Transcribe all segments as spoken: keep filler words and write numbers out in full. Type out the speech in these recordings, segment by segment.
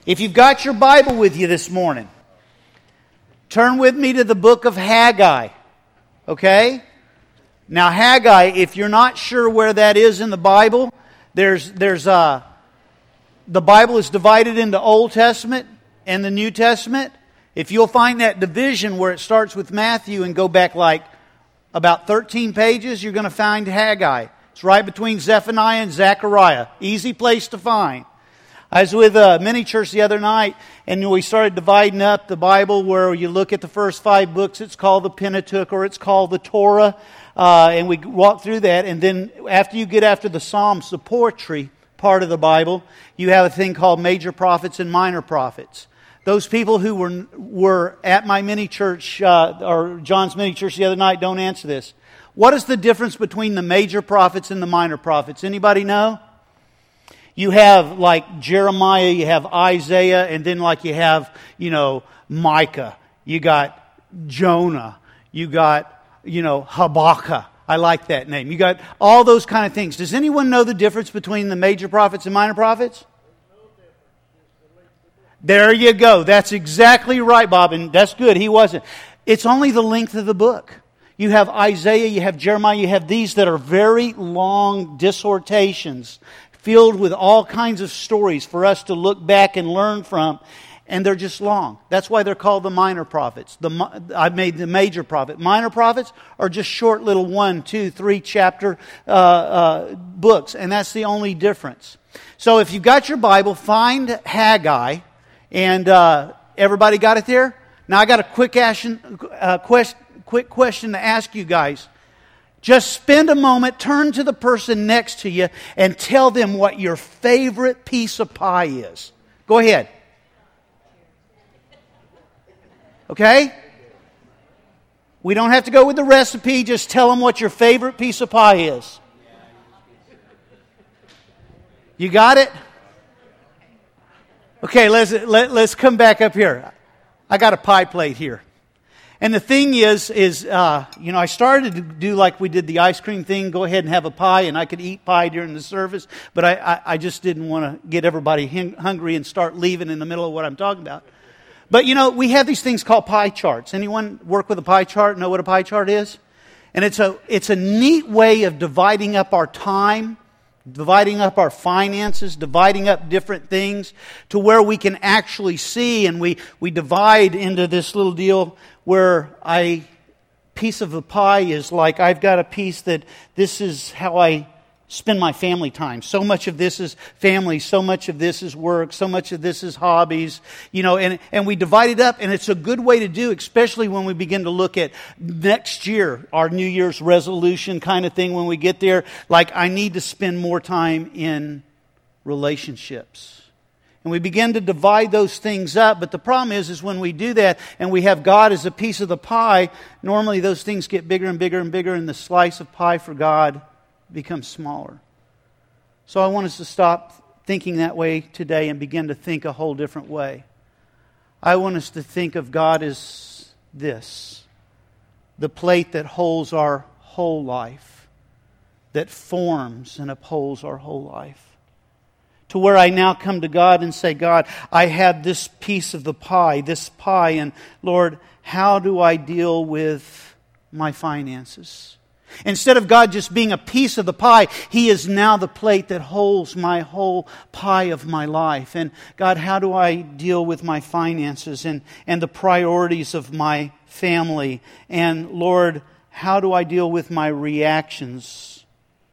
If you've got your Bible with you this morning, turn with me to the book of Haggai. Okay? Now Haggai, if you're not sure where that is in the Bible, there's there's uh the Bible is divided into Old Testament and the New Testament. If you'll find that division where it starts with Matthew and go back like about thirteen pages, you're going to find Haggai. It's right between Zephaniah and Zechariah. Easy place to find. I was with a mini church the other night, and we started dividing up the Bible where you look at the first five books. It's called the Pentateuch, or it's called the Torah. Uh, and we walk through that, and then after you get after the Psalms, the poetry part of the Bible, you have a thing called major prophets and minor prophets. Those people who were were at my mini church, uh, or John's mini church the other night, don't answer this. What is the difference between the major prophets and the minor prophets? Anybody know? You have like Jeremiah, you have Isaiah, and then like you have, you know, Micah. You got Jonah. You got, you know, Habakkuk. I like that name. You got all those kind of things. Does anyone know the difference between the major prophets and minor prophets? There you go. That's exactly right, Bob, and that's good. He wasn't. It's only the length of the book. You have Isaiah, you have Jeremiah, you have these that are very long dissertations filled with all kinds of stories for us to look back and learn from, and they're just long. That's why they're called the minor prophets. The I made the major prophet. Minor prophets are just short little one, two, three chapter uh, uh, books, and that's the only difference. So if you've got your Bible, find Haggai, and uh, everybody got it there? Now I got a quick, action, uh, quest, quick question to ask you guys. Just spend a moment, turn to the person next to you, and tell them what your favorite piece of pie is. Go ahead. Okay? We don't have to go with the recipe. Just tell them what your favorite piece of pie is. You got it? Okay, let's, let, let's come back up here. I got a pie plate here. And the thing is, is uh, you know, I started to do like we did the ice cream thing, go ahead and have a pie, and I could eat pie during the service, but I, I, I just didn't want to get everybody hungry and start leaving in the middle of what I'm talking about. But, you know, we have these things called pie charts. Anyone work with a pie chart, know what a pie chart is? And it's a, it's a neat way of dividing up our time, dividing up our finances, dividing up different things to where we can actually see, and we, we divide into this little deal where I piece of the pie is like I've got a piece that this is how I spend my family time. So much of this is family, so much of this is work, so much of this is hobbies, you know, and, and we divide it up, and it's a good way to do, especially when we begin to look at next year, our New Year's resolution kind of thing when we get there. Like, I need to spend more time in relationships. And we begin to divide those things up, but the problem is, is when we do that and we have God as a piece of the pie, normally those things get bigger and bigger and bigger, and the slice of pie for God becomes smaller. So I want us to stop thinking that way today and begin to think a whole different way. I want us to think of God as this, the plate that holds our whole life, that forms and upholds our whole life. To where I now come to God and say, God, I have this piece of the pie, this pie, and Lord, how do I deal with my finances? Instead of God just being a piece of the pie, He is now the plate that holds my whole pie of my life. And God, how do I deal with my finances and, and the priorities of my family? And Lord, how do I deal with my reactions,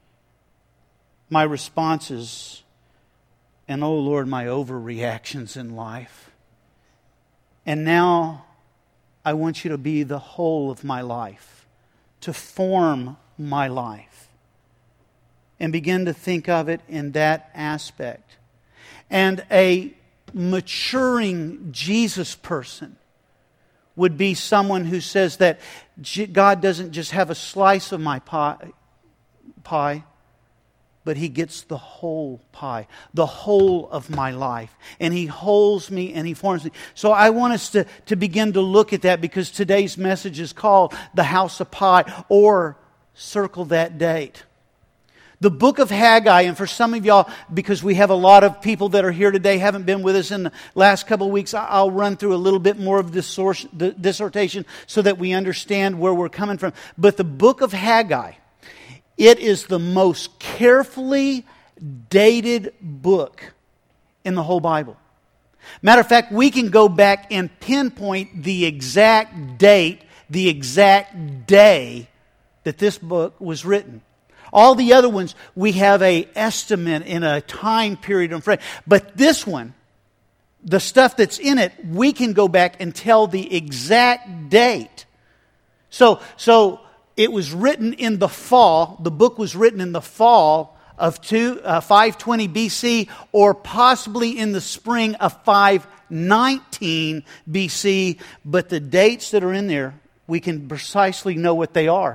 my responses? And, oh Lord, my overreactions in life. And now I want you to be the whole of my life, to form my life, and begin to think of it in that aspect. And a maturing Jesus person would be someone who says that God doesn't just have a slice of my pie, pie but He gets the whole pie, the whole of my life. And He holds me and He forms me. So I want us to, to begin to look at that, because today's message is called The House of Pie, or circle that date. The book of Haggai, and for some of y'all, because we have a lot of people that are here today, haven't been with us in the last couple of weeks, I'll run through a little bit more of this source, the dissertation so that we understand where we're coming from. But the book of Haggai, it is the most carefully dated book in the whole Bible. Matter of fact, we can go back and pinpoint the exact date, the exact day that this book was written. All the other ones, we have a estimate in a time period in front. But this one, the stuff that's in it, we can go back and tell the exact date. So, so it was written in the fall. The book was written in the fall of two, uh, five twenty B C, or possibly in the spring of five nineteen B C. But the dates that are in there, we can precisely know what they are.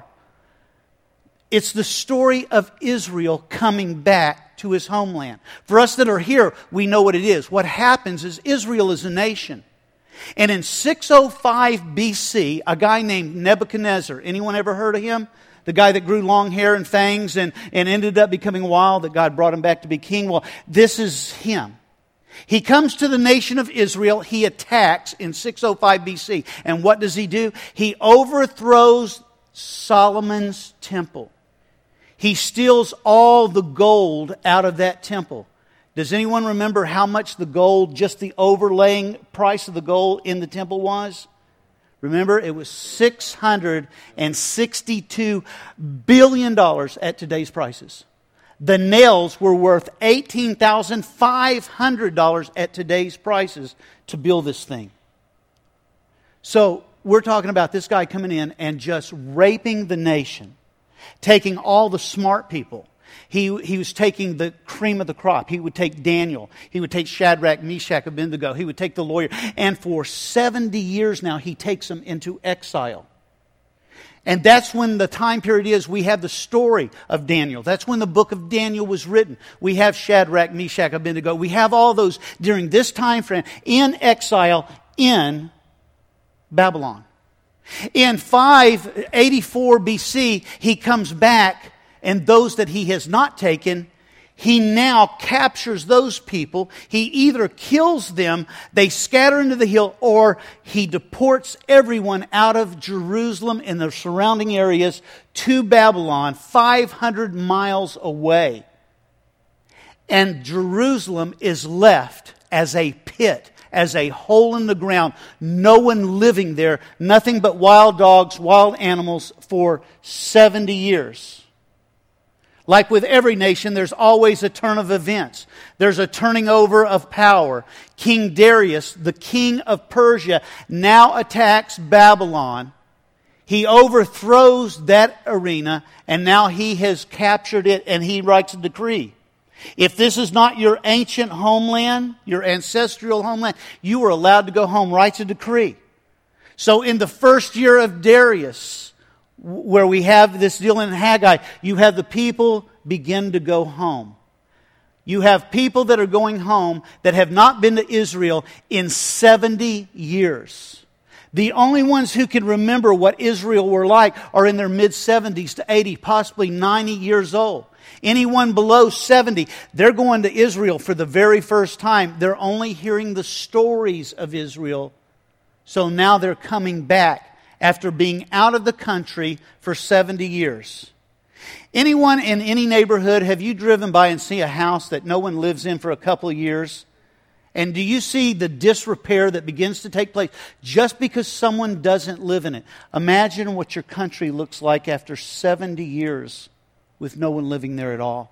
It's the story of Israel coming back to his homeland. For us that are here, we know what it is. What happens is Israel is a nation. And in six oh five B C, a guy named Nebuchadnezzar, anyone ever heard of him? The guy that grew long hair and fangs and, and ended up becoming wild, that God brought him back to be king. Well, this is him. He comes to the nation of Israel. He attacks in six oh five B C. And what does he do? He overthrows Solomon's temple. He steals all the gold out of that temple. Does anyone remember how much the gold, just the overlaying price of the gold in the temple was? Remember, it was six hundred sixty-two billion dollars at today's prices. The nails were worth eighteen thousand five hundred dollars at today's prices to build this thing. So we're talking about this guy coming in and just raping the nation. Taking all the smart people. He, he was taking the cream of the crop. He would take Daniel. He would take Shadrach, Meshach, Abednego. He would take the lawyer. And for seventy years now, he takes them into exile. And that's when the time period is. We have the story of Daniel. That's when the book of Daniel was written. We have Shadrach, Meshach, Abednego. We have all those during this time frame in exile in Babylon. In five eighty-four B C, he comes back, and those that he has not taken, he now captures those people. He either kills them, they scatter into the hill, or he deports everyone out of Jerusalem and the surrounding areas to Babylon, five hundred miles away. And Jerusalem is left as a pit, as a hole in the ground. No one living there. Nothing but wild dogs, wild animals for seventy years. Like with every nation, there's always a turn of events. There's a turning over of power. King Darius, the king of Persia, now attacks Babylon. He overthrows that arena, and now he has captured it, and he writes a decree. If this is not your ancient homeland, your ancestral homeland, you are allowed to go home. Writes a decree. So in the first year of Darius, where we have this deal in Haggai, you have the people begin to go home. You have people that are going home that have not been to Israel in seventy years. The only ones who can remember what Israel were like are in their mid-seventies to eighty, possibly ninety years old. Anyone below seventy, they're going to Israel for the very first time. They're only hearing the stories of Israel. So now they're coming back after being out of the country for seventy years. Anyone in any neighborhood, have you driven by and see a house that no one lives in for a couple of years? And do you see the disrepair that begins to take place just because someone doesn't live in it? Imagine what your country looks like after seventy years with no one living there at all.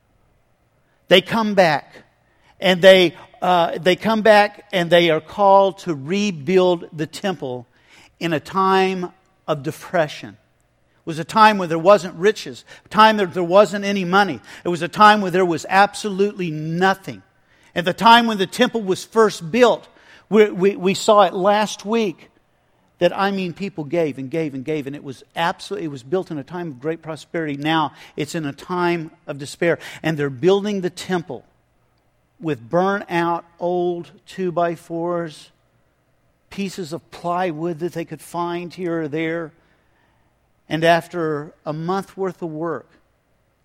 They come back, and they uh, they come back, and they are called to rebuild the temple in a time of depression. It was a time where there wasn't riches, a time that there wasn't any money. It was a time where there was absolutely nothing. At the time when the temple was first built, we, we, we saw it last week, that I mean people gave and gave and gave, and it was absolutely, it was built in a time of great prosperity. Now it's in a time of despair, and they're building the temple with burnt out old two by fours, pieces of plywood that they could find here or there. And after a month worth of work,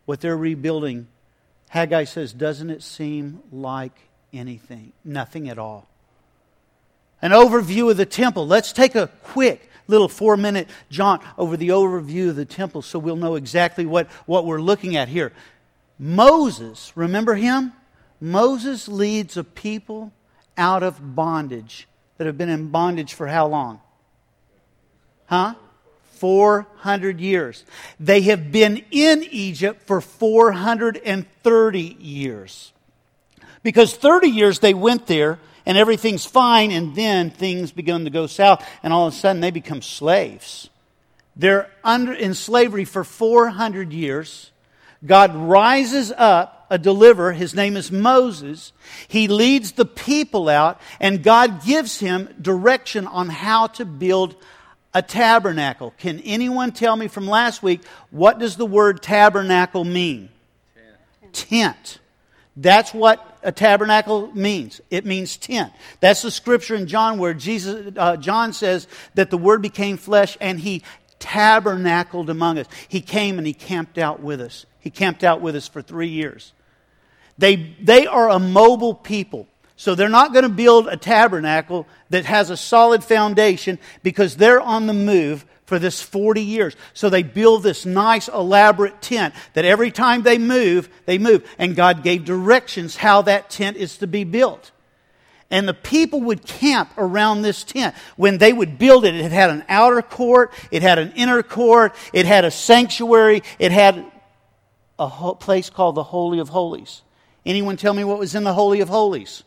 what they're rebuilding, Haggai says, doesn't it seem like anything? Nothing at all. An overview of the temple. Let's take a quick little four-minute jaunt over the overview of the temple so we'll know exactly what, what we're looking at here. Moses, remember him? Moses leads a people out of bondage that have been in bondage for how long? Huh? four hundred years. They have been in Egypt for four hundred thirty years. Because thirty years they went there and everything's fine, and then things begin to go south, and all of a sudden they become slaves. They're under in slavery for four hundred years. God rises up a deliverer. His name is Moses. He leads the people out, and God gives him direction on how to build a tabernacle. Can anyone tell me from last week, what does the word tabernacle mean? Tent. Tent. That's what a tabernacle means. It means tent. That's the scripture in John where Jesus, uh, John says that the Word became flesh and He tabernacled among us. He came and He camped out with us. He camped out with us for three years. They, they are a mobile people. So they're not going to build a tabernacle that has a solid foundation because they're on the move for this forty years. So they build this nice elaborate tent that every time they move, they move. And God gave directions how that tent is to be built. And the people would camp around this tent. When they would build it, it had an outer court, it had an inner court, it had a sanctuary, it had a place called the Holy of Holies. Anyone tell me what was in the Holy of Holies?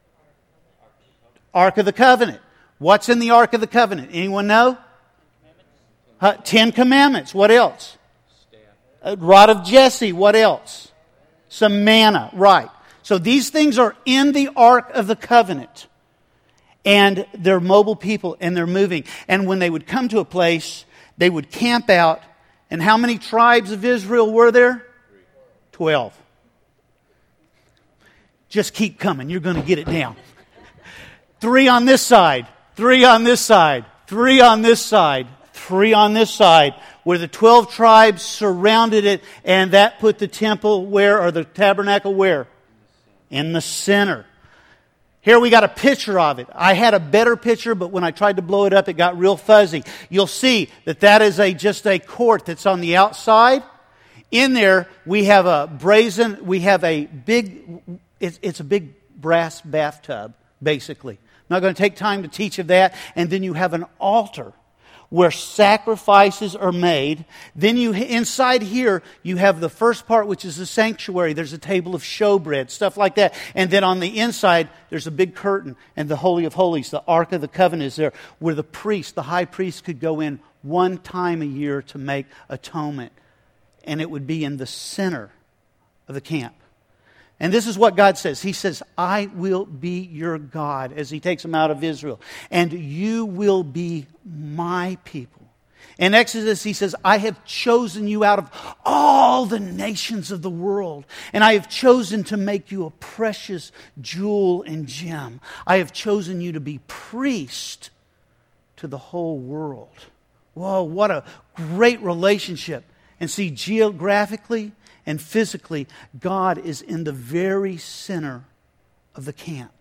Ark of the Covenant. What's in the Ark of the Covenant? Anyone know? Uh, Ten Commandments. What else? A rod of Jesse. What else? Some manna. Right. So these things are in the Ark of the Covenant. And they're mobile people and they're moving. And when they would come to a place, they would camp out. And how many tribes of Israel were there? Twelve. Just keep coming. You're going to get it down. Three on this side, three on this side, three on this side, three on this side, where the twelve tribes surrounded it, and that put the temple where, or the tabernacle where? In the center. Here we got a picture of it. I had a better picture, but when I tried to blow it up, it got real fuzzy. You'll see that that is a just a court that's on the outside. In there, we have a brazen, we have a big, it's, it's a big brass bathtub, basically. I'm not going to take time to teach of that. And then you have an altar where sacrifices are made. Then you inside here, you have the first part, which is the sanctuary. There's a table of showbread, stuff like that. And then on the inside, there's a big curtain. And the Holy of Holies, the Ark of the Covenant is there, where the priest, the high priest, could go in one time a year to make atonement. And it would be in the center of the camp. And this is what God says. He says, I will be your God, as He takes them out of Israel. And you will be my people. In Exodus, He says, I have chosen you out of all the nations of the world. And I have chosen to make you a precious jewel and gem. I have chosen you to be priest to the whole world. Whoa, what a great relationship. And see, geographically and physically, God is in the very center of the camp.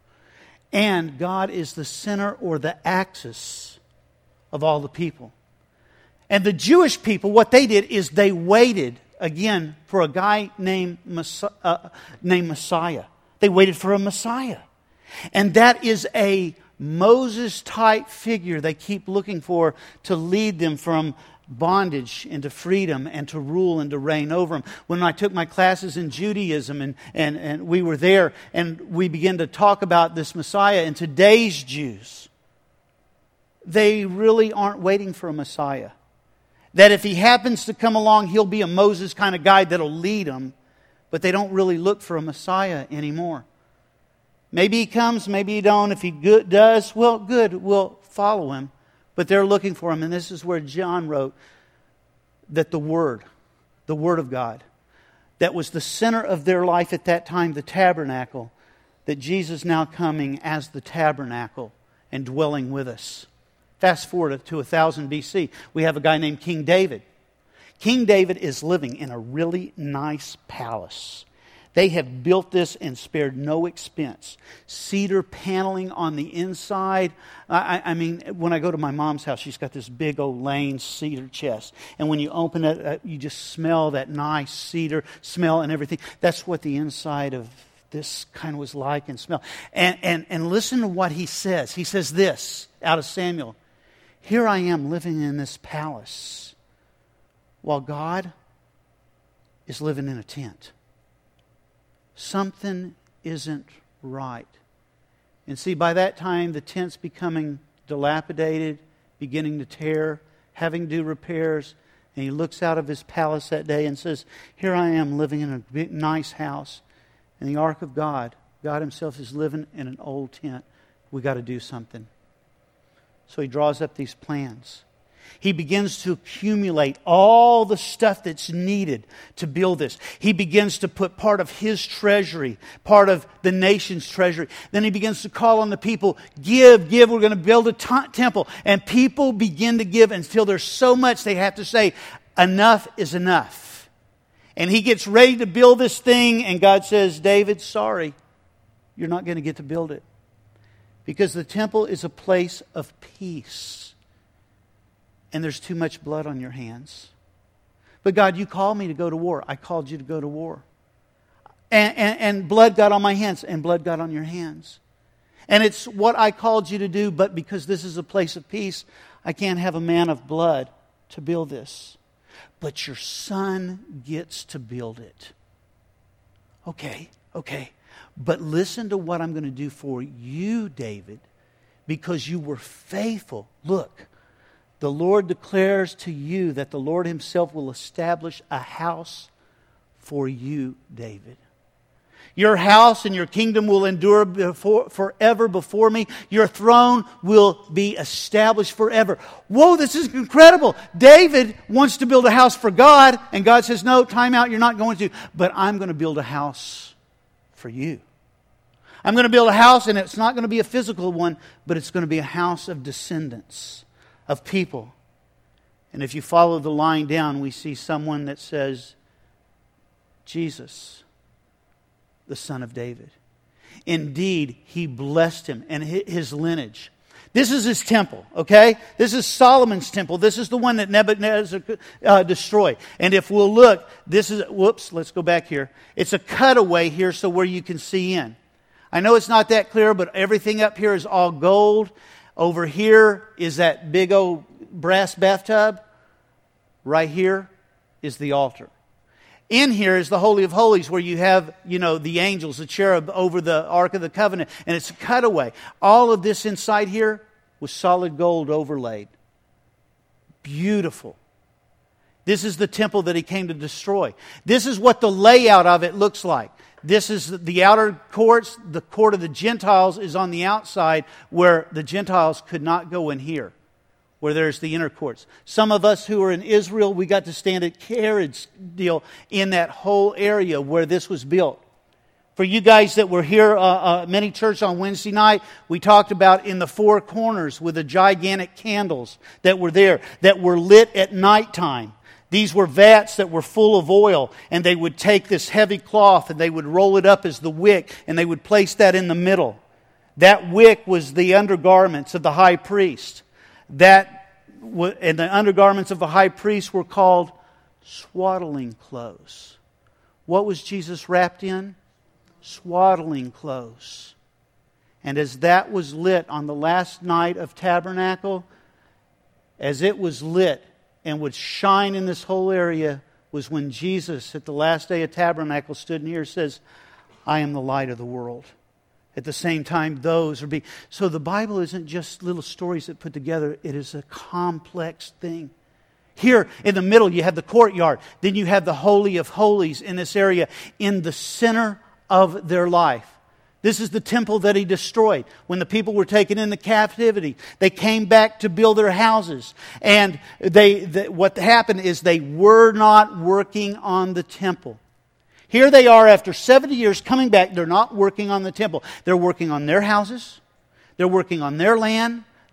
And God is the center or the axis of all the people. And the Jewish people, what they did is they waited, again, for a guy named Messiah. Uh, named Messiah. They waited for a Messiah. And that is a Moses-type figure they keep looking for to lead them from bondage into freedom and to rule and to reign over them. When I took my classes in Judaism and, and, and we were there and we began to talk about this Messiah, and today's Jews, they really aren't waiting for a Messiah. That if he happens to come along, he'll be a Moses kind of guy that'll lead them, but they don't really look for a Messiah anymore. Maybe he comes, maybe he don't. If he good, does, well, good, we'll follow him. But they're looking for him, and this is where John wrote that the Word, the Word of God, that was the center of their life at that time, the tabernacle, that Jesus now coming as the tabernacle and dwelling with us. Fast forward to one thousand B C, we have a guy named King David. King David is living in a really nice palace. They have built this and spared no expense. Cedar paneling on the inside. I, I mean, when I go to my mom's house, she's got this big old Lane cedar chest. And when you open it, uh, you just smell that nice cedar smell and everything. That's what the inside of this kind of was like and smell. And, and, and listen to what he says. He says this out of Samuel. Here I am living in this palace while God is living in a tent. Something isn't right. And see, by that time, the tent's becoming dilapidated, beginning to tear, having to do repairs. And he looks out of his palace that day and says, here I am living in a big, nice house. And the ark of God, God himself is living in an old tent. We got to do something. So he draws up these plans. He begins to accumulate all the stuff that's needed to build this. He begins to put part of his treasury, part of the nation's treasury. Then he begins to call on the people, give, give, we're going to build a t- temple. And people begin to give until there's so much they have to say, enough is enough. And he gets ready to build this thing, and God says, David, sorry, you're not going to get to build it. Because the temple is a place of peace. And there's too much blood on your hands. But God, you called me to go to war. I called you to go to war. And, and, and blood got on my hands, and blood got on your hands. And it's what I called you to do, but because this is a place of peace, I can't have a man of blood to build this. But your son gets to build it. Okay, okay. But listen to what I'm going to do for you, David, because you were faithful. Look. The Lord declares to you that the Lord himself will establish a house for you, David. Your house and your kingdom will endure before, forever before me. Your throne will be established forever. Whoa, this is incredible. David wants to build a house for God, and God says, no, time out, you're not going to. But I'm going to build a house for you. I'm going to build a house, and it's not going to be a physical one, but it's going to be a house of descendants. Of people. And if you follow the line down, we see someone that says, Jesus, the son of David. Indeed, he blessed him and his lineage. This is his temple, okay? This is Solomon's temple. This is the one that Nebuchadnezzar uh, destroyed. And if we'll look, this is, whoops, let's go back here. It's a cutaway here so where you can see in. I know it's not that clear, but everything up here is all gold. Over here is that big old brass bathtub. Right here is the altar. In here is the Holy of Holies where you have, you know, the angels, the cherub over the Ark of the Covenant. And it's a cutaway. All of this inside here was solid gold overlaid. Beautiful. This is the temple that he came to destroy. This is what the layout of it looks like. This is the outer courts. The court of the Gentiles is on the outside where the Gentiles could not go in here, where there's the inner courts. Some of us who are in Israel, we got to stand at Herod's deal in that whole area where this was built. For you guys that were here, uh, uh, many church on Wednesday night, we talked about in the four corners with the gigantic candles that were there, that were lit at nighttime. These were vats that were full of oil, and they would take this heavy cloth and they would roll it up as the wick, and they would place that in the middle. That wick was the undergarments of the high priest. That and the undergarments of the high priest were called swaddling clothes. What was Jesus wrapped in? Swaddling clothes. And as that was lit on the last night of Tabernacle, as it was lit, and would shine in this whole area was when Jesus, at the last day of Tabernacle, stood in here and says, I am the light of the world. At the same time, those are being... So the Bible isn't just little stories that put together. It is a complex thing. Here in the middle, you have the courtyard. Then you have the Holy of Holies in this area in the center of their life. This is the temple that he destroyed. When the people were taken into captivity, they came back to build their houses. And they, they, what happened is they were not working on the temple. Here they are after seventy years coming back. They're not working on the temple. They're working on their houses. They're working on their land.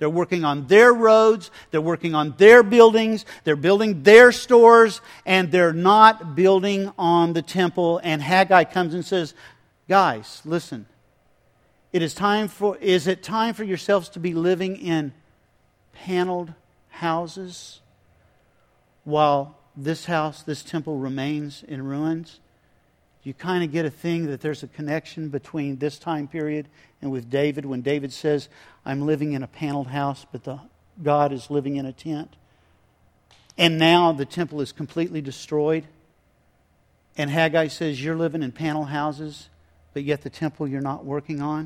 They're working on their roads. They're working on their buildings. They're building their stores. And they're not building on the temple. And Haggai comes and says, guys, listen. It is time for, is it time for yourselves to be living in paneled houses while this house, this temple remains in ruins? You kind of get a thing that there's a connection between this time period and with David, when David says, I'm living in a paneled house, but the, God is living in a tent. And now the temple is completely destroyed. And Haggai says, you're living in panel houses, but yet the temple you're not working on.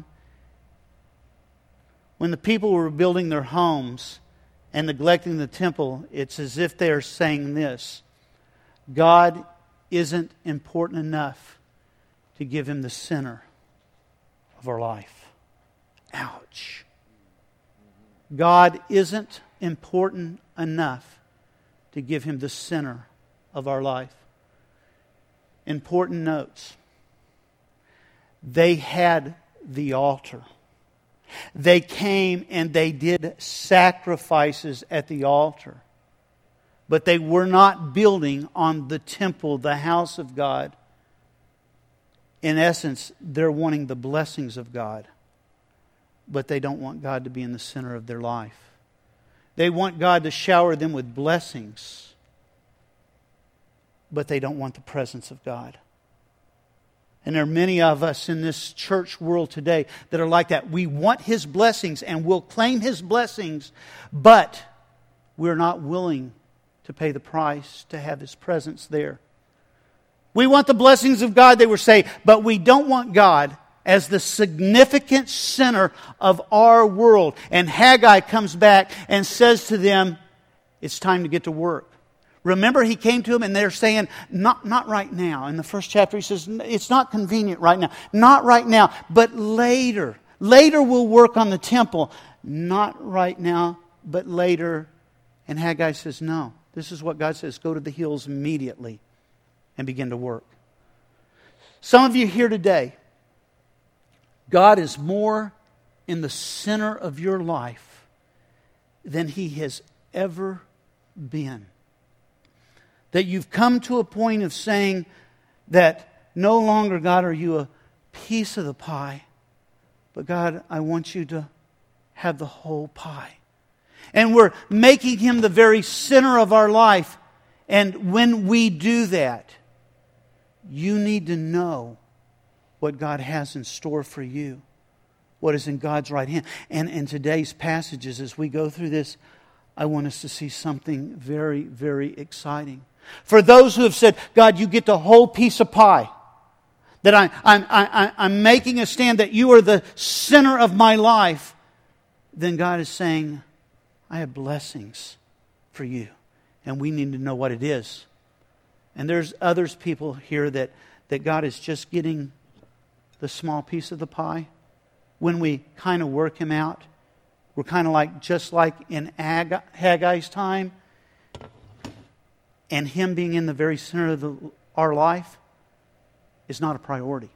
When the people were building their homes and neglecting the temple, it's as if they're saying this: God isn't important enough to give Him the center of our life. Ouch. God isn't important enough to give Him the center of our life. Important notes. They had the altar. They came and they did sacrifices at the altar. But they were not building on the temple, the house of God. In essence, they're wanting the blessings of God. But they don't want God to be in the center of their life. They want God to shower them with blessings. But they don't want the presence of God. And there are many of us in this church world today that are like that. We want His blessings and we'll claim His blessings, but we're not willing to pay the price to have His presence there. We want the blessings of God, they were saying, but we don't want God as the significant center of our world. And Haggai comes back and says to them, it's time to get to work. Remember, he came to them and they're saying, not, not right now. In the first chapter, he says, it's not convenient right now. Not right now, but later. Later we'll work on the temple. Not right now, but later. And Haggai says, no. This is what God says. Go to the hills immediately and begin to work. Some of you here today, God is more in the center of your life than He has ever been. That you've come to a point of saying that no longer, God, are you a piece of the pie, but God, I want you to have the whole pie. And we're making Him the very center of our life. And when we do that, you need to know what God has in store for you. What is in God's right hand. And in today's passages, as we go through this, I want us to see something very, very exciting. For those who have said, God, you get the whole piece of pie. That I, I'm, I, I'm making a stand that you are the center of my life. Then God is saying, I have blessings for you. And we need to know what it is. And there's others people here that, that God is just getting the small piece of the pie. When we kind of work Him out, we're kind of like, just like in Haggai's time, and Him being in the very center of the, our life is not a priority.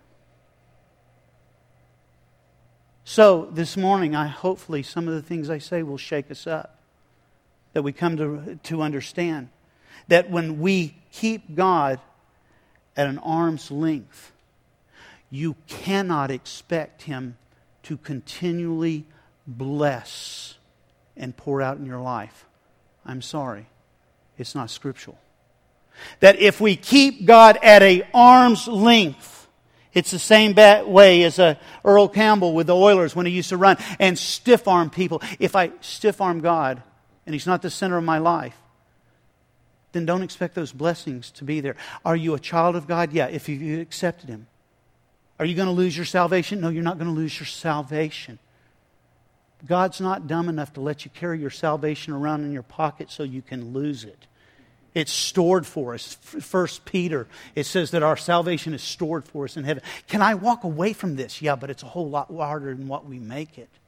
So this morning, I hopefully some of the things I say will shake us up. That we come to, to understand that when we keep God at an arm's length, you cannot expect Him to continually bless and pour out in your life. I'm sorry. It's not scriptural. That if we keep God at an arm's length, it's the same way as a Earl Campbell with the Oilers when he used to run and stiff-arm people. If I stiff-arm God and He's not the center of my life, then don't expect those blessings to be there. Are you a child of God? Yeah, if you accepted Him. Are you going to lose your salvation? No, you're not going to lose your salvation. God's not dumb enough to let you carry your salvation around in your pocket so you can lose it. It's stored for us. First Peter, it says that our salvation is stored for us in heaven. Can I walk away from this? Yeah, but it's a whole lot harder than what we make it.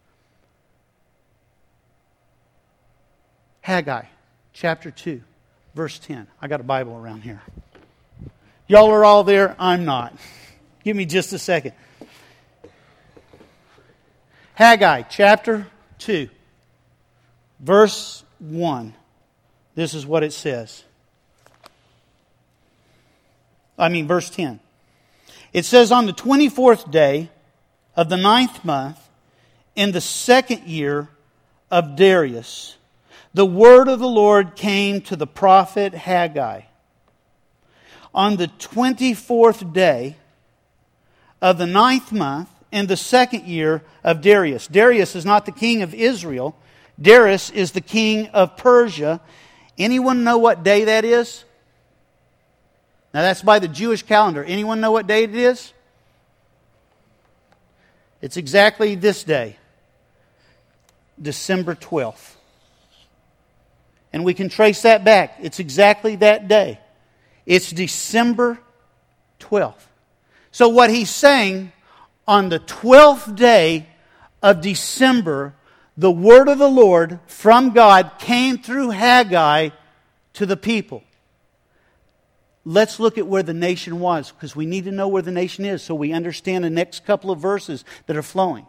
Haggai, chapter two, verse ten. I got a Bible around here. Y'all are all there? I'm not. Give me just a second. Haggai, chapter two. verse one. This is what it says. I mean, verse ten. It says, on the twenty-fourth day of the ninth month, in the second year of Darius, the word of the Lord came to the prophet Haggai. On the twenty-fourth day of the ninth month, in the second year of Darius. Darius is not the king of Israel. Darius is the king of Persia. Anyone know what day that is? Now that's by the Jewish calendar. Anyone know what day it is? It's exactly this day. December twelfth. And we can trace that back. It's exactly that day. It's December twelfth. So what he's saying, on the twelfth day of December, the word of the Lord from God came through Haggai to the people. Let's look at where the nation was, because we need to know where the nation is so we understand the next couple of verses that are flowing.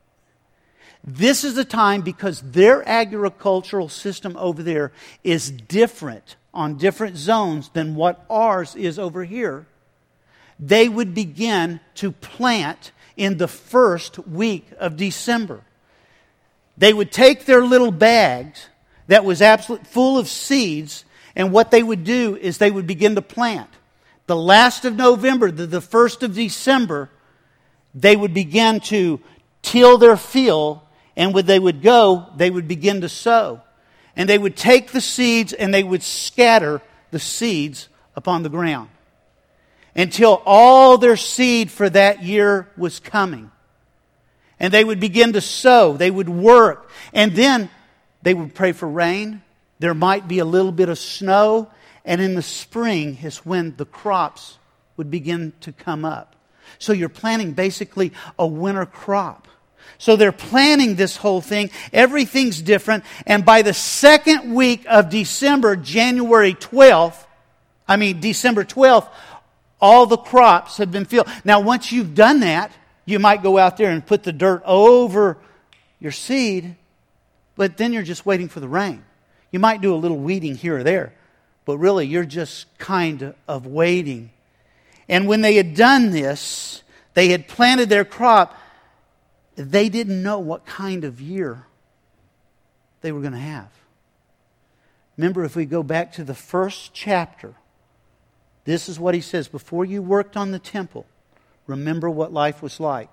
This is the time, because their agricultural system over there is different on different zones than what ours is over here. They would begin to plant in the first week of December. They would take their little bags that was absolutely full of seeds, and what they would do is they would begin to plant. The last of November, the, the first of December, they would begin to till their field, and when they would go, they would begin to sow. And they would take the seeds and they would scatter the seeds upon the ground until all their seed for that year was coming. And they would begin to sow. They would work. And then they would pray for rain. There might be a little bit of snow. And in the spring is when the crops would begin to come up. So you're planting basically a winter crop. So they're planning this whole thing. Everything's different. And by the second week of December, January twelfth, I mean December twelfth, all the crops have been filled. Now once you've done that, you might go out there and put the dirt over your seed, but then you're just waiting for the rain. You might do a little weeding here or there, but really you're just kind of waiting. And when they had done this, they had planted their crop, they didn't know what kind of year they were going to have. Remember, if we go back to the first chapter, this is what he says. Before you worked on the temple, remember what life was like.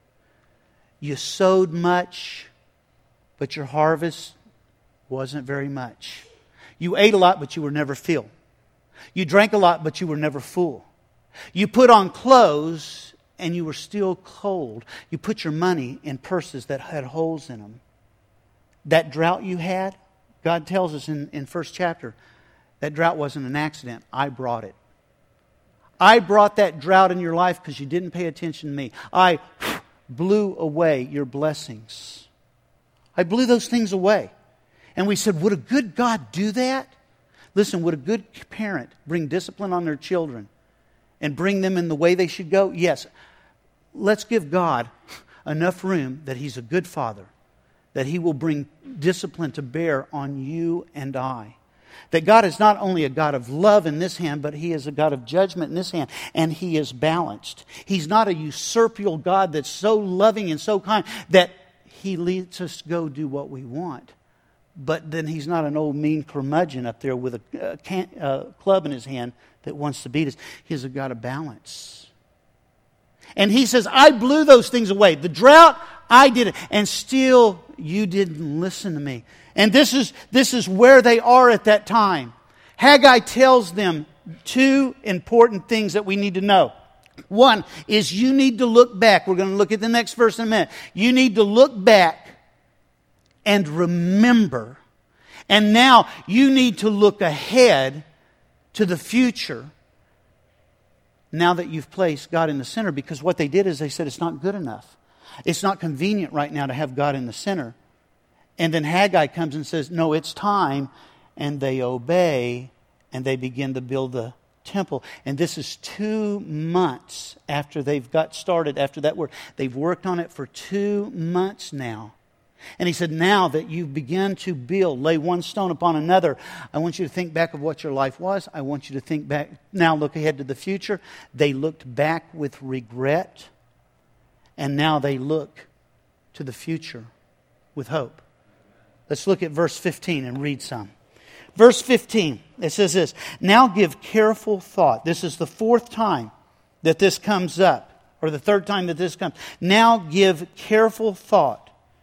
You sowed much, but your harvest wasn't very much. You ate a lot, but you were never filled. You drank a lot, but you were never full. You put on clothes, and you were still cold. You put your money in purses that had holes in them. That drought you had, God tells us in, in first chapter, that drought wasn't an accident. I brought it. I brought that drought in your life because you didn't pay attention to me. I blew away your blessings. I blew those things away. And we said, would a good God do that? Listen, would a good parent bring discipline on their children and bring them in the way they should go? Yes. Let's give God enough room that He's a good Father, that He will bring discipline to bear on you and I. That God is not only a God of love in this hand, but He is a God of judgment in this hand, and He is balanced. He's not a usurpial God that's so loving and so kind that He lets us go do what we want. But then He's not an old mean curmudgeon up there with a, a, can, a club in his hand that wants to beat us. He's a God of balance. And He says, I blew those things away. The drought, I did it. And still, you didn't listen to me. And this is, this is where they are at that time. Haggai tells them two important things that we need to know. One is you need to look back. We're going to look at the next verse in a minute. You need to look back and remember. And now you need to look ahead to the future now that you've placed God in the center. Because what they did is they said it's not good enough. It's not convenient right now to have God in the center. And then Haggai comes and says, no, it's time. And they obey and they begin to build the temple. And this is two months after they've got started, after that work. They've worked on it for two months now. And he said, now that you've begun to build, lay one stone upon another, I want you to think back of what your life was. I want you to think back, now look ahead to the future. They looked back with regret, and now they look to the future with hope. Let's look at verse fifteen and read some. Verse fifteen, it says this, now give careful thought. This is the fourth time that this comes up, or the third time that this comes. Now give careful thought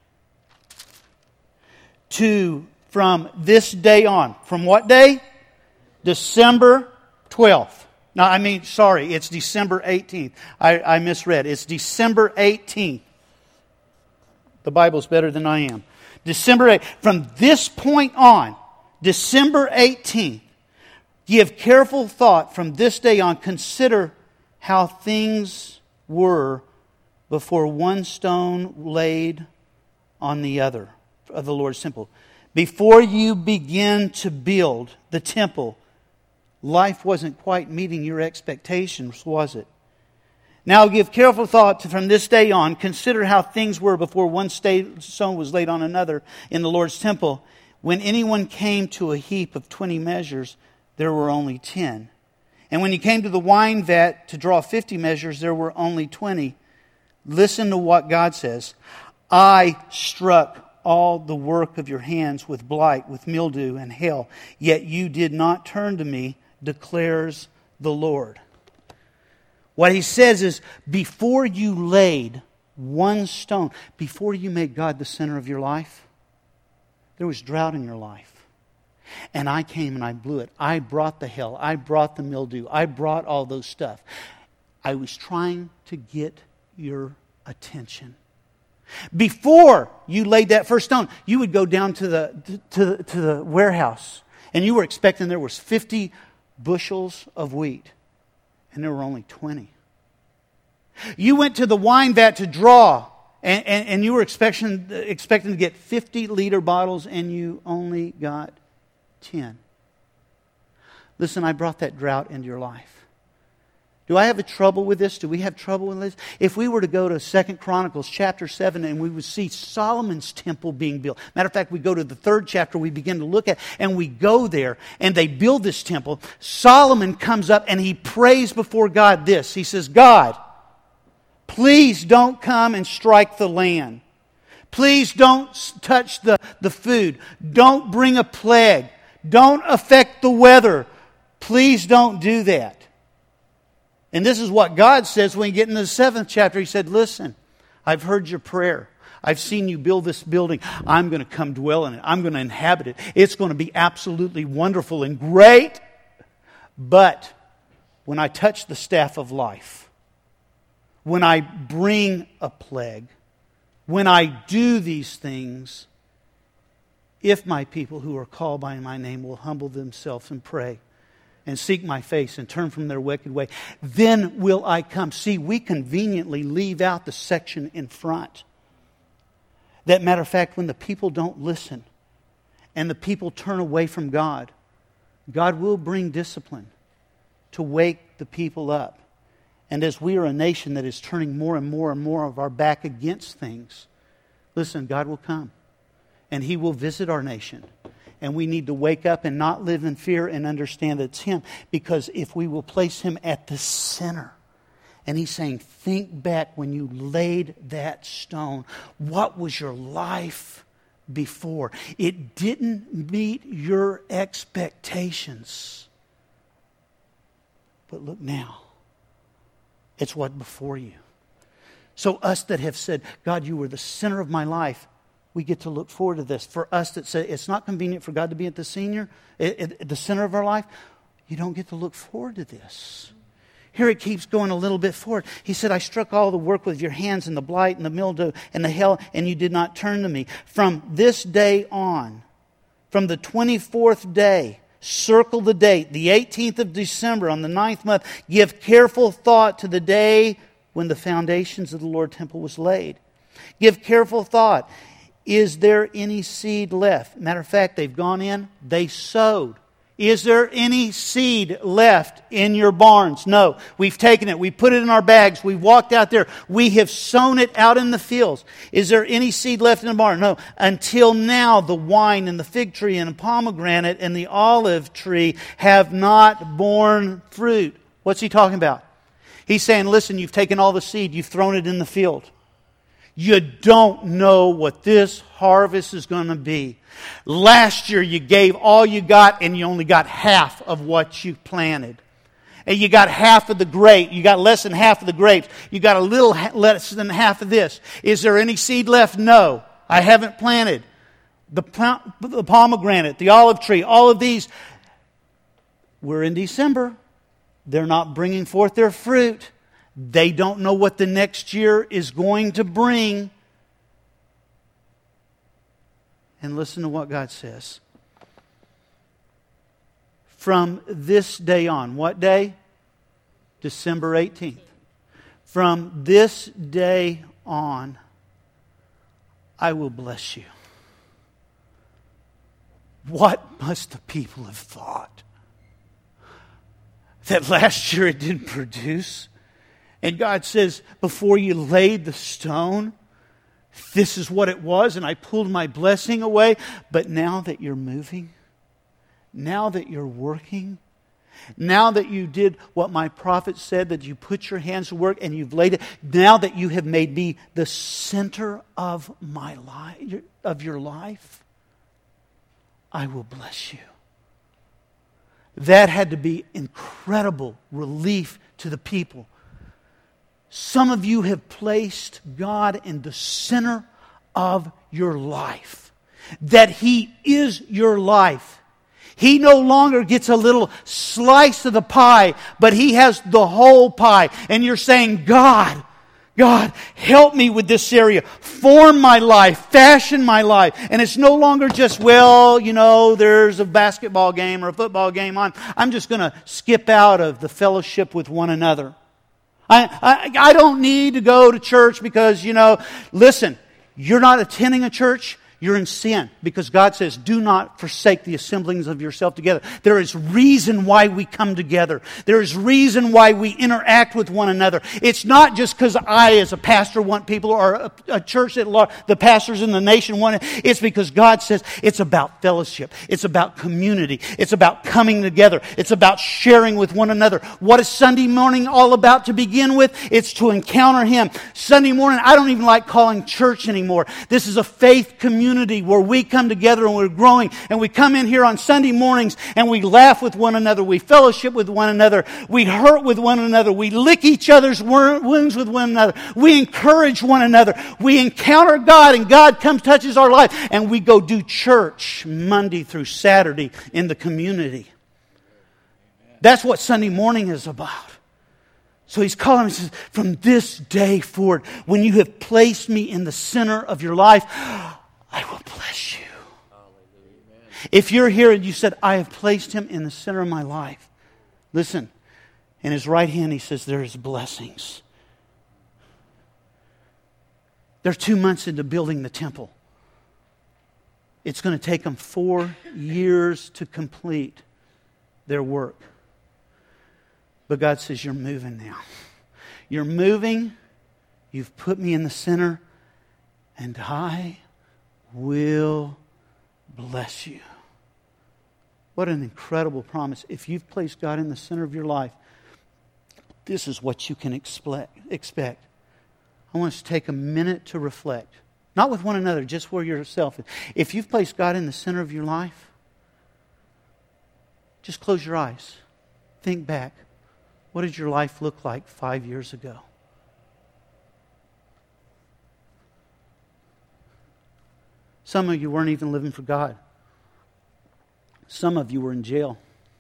to, from this day on. From what day? December twelfth. No, I mean, sorry, it's December eighteenth. I, I misread. It's December eighteenth. The Bible's better than I am. December eighth. From this point on, December eighteenth, give careful thought from this day on. Consider how things were before one stone laid on the other of the Lord's temple. Before you begin to build the temple, life wasn't quite meeting your expectations, was it? Now give careful thought to, from this day on, consider how things were before one stone was laid on another in the Lord's temple. When anyone came to a heap of twenty measures, there were only ten. And when he came to the wine vat to draw fifty measures, there were only twenty. Listen to what God says. I struck all the work of your hands with blight, with mildew and hail, yet you did not turn to me, declares the Lord. What he says is, before you laid one stone, before you made God the center of your life, there was drought in your life. And I came and I blew it. I brought the hail. I brought the mildew. I brought all those stuff. I was trying to get your attention. Before you laid that first stone, you would go down to the to, to the warehouse, and you were expecting there was fifty bushels of wheat, and there were only twenty. You went to the wine vat to draw, and, and, and you were expecting expecting to get fifty liter bottles, and you only got ten. Listen, I brought that drought into your life. Do I have a trouble with this? Do we have trouble with this? If we were to go to Second Chronicles chapter seven and we would see Solomon's temple being built. Matter of fact, we go to the third chapter we begin to look at, and we go there and they build this temple. Solomon comes up and he prays before God this. He says, God, please don't come and strike the land. Please don't touch the, the food. Don't bring a plague. Don't affect the weather. Please don't do that. And this is what God says when you get into the seventh chapter. He said, listen, I've heard your prayer. I've seen you build this building. I'm going to come dwell in it. I'm going to inhabit it. It's going to be absolutely wonderful and great. But when I touch the staff of life, when I bring a plague, when I do these things, if my people who are called by my name will humble themselves and pray, and seek my face and turn from their wicked way, then will I come. See, we conveniently leave out the section in front. That matter of fact, when the people don't listen and the people turn away from God, God will bring discipline to wake the people up. And as we are a nation that is turning more and more and more of our back against things, listen, God will come and He will visit our nation. And we need to wake up and not live in fear and understand that it's Him. Because if we will place Him at the center, and He's saying, think back when you laid that stone. What was your life before? It didn't meet your expectations. But look now. It's what before you. So us that have said, God, you were the center of my life, we get to look forward to this. For us that say it's not convenient for God to be at the senior, at the center of our life, you don't get to look forward to this. Here it keeps going a little bit forward. He said, I struck all the work with your hands and the blight and the mildew and the hail, and you did not turn to me. From this day on, from the twenty-fourth day, circle the date, the eighteenth of December on the ninth month, give careful thought to the day when the foundations of the Lord temple was laid. Give careful thought. Is there any seed left? Matter of fact, they've gone in, they sowed Is there any seed left in your barns? No. We've taken it. We put it in our bags. We've walked out there. We have sown it out in the fields. Is there any seed left in the barn? No. Until now, the wine and the fig tree and the pomegranate and the olive tree have not borne fruit. What's he talking about? He's saying, listen, you've taken all the seed. You've thrown it in the field. You don't know what this harvest is going to be. Last year you gave all you got and you only got half of what you planted. And you got half of the grape. You got less than half of the grapes. You got a little less than half of this. Is there any seed left? No. I haven't planted. The, the pomegranate, the olive tree, all of these. We're in December. They're not bringing forth their fruit. They don't know what the next year is going to bring. And listen to what God says. From this day on, what day? December eighteenth. From this day on, I will bless you. What must the people have thought? That last year it didn't produce? And God says, before you laid the stone, this is what it was, and I pulled my blessing away. But now that you're moving, now that you're working, now that you did what my prophet said, that you put your hands to work and you've laid it, now that you have made me the center of my life, of your life, I will bless you. That had to be incredible relief to the people. Some of you have placed God in the center of your life. That He is your life. He no longer gets a little slice of the pie, but He has the whole pie. And you're saying, God, God, help me with this area. Form my life. Fashion my life. And it's no longer just, well, you know, there's a basketball game or a football game on. I'm just going to skip out of the fellowship with one another. I, I, I don't need to go to church because, you know, listen, you're not attending a church. You're in sin because God says, do not forsake the assemblings of yourself together. There is reason why we come together. There is reason why we interact with one another. It's not just because I as a pastor want people or a, a church that the pastors in the nation want it. It's because God says it's about fellowship. It's about community. It's about coming together. It's about sharing with one another. What is Sunday morning all about to begin with? It's to encounter Him. Sunday morning, I don't even like calling church anymore. This is a faith community. Where we come together and we're growing, and we come in here on Sunday mornings and we laugh with one another, we fellowship with one another, we hurt with one another, we lick each other's wounds with one another, we encourage one another, we encounter God and God comes, touches our life, and we go do church Monday through Saturday in the community. That's what Sunday morning is about. So He's calling me and says, from this day forward, when you have placed me in the center of your life, I will bless you. If you're here and you said, I have placed Him in the center of my life, listen, in His right hand He says there is blessings. They're two months into building the temple. It's going to take them four years to complete their work. But God says, you're moving now. You're moving. You've put me in the center. And I will bless you. What an incredible promise. If you've placed God in the center of your life, this is what you can expect. I want us to take a minute to reflect. Not with one another, just for yourself. If you've placed God in the center of your life, just close your eyes. Think back. What did your life look like five years ago? Some of you weren't even living for God. Some of you were in jail.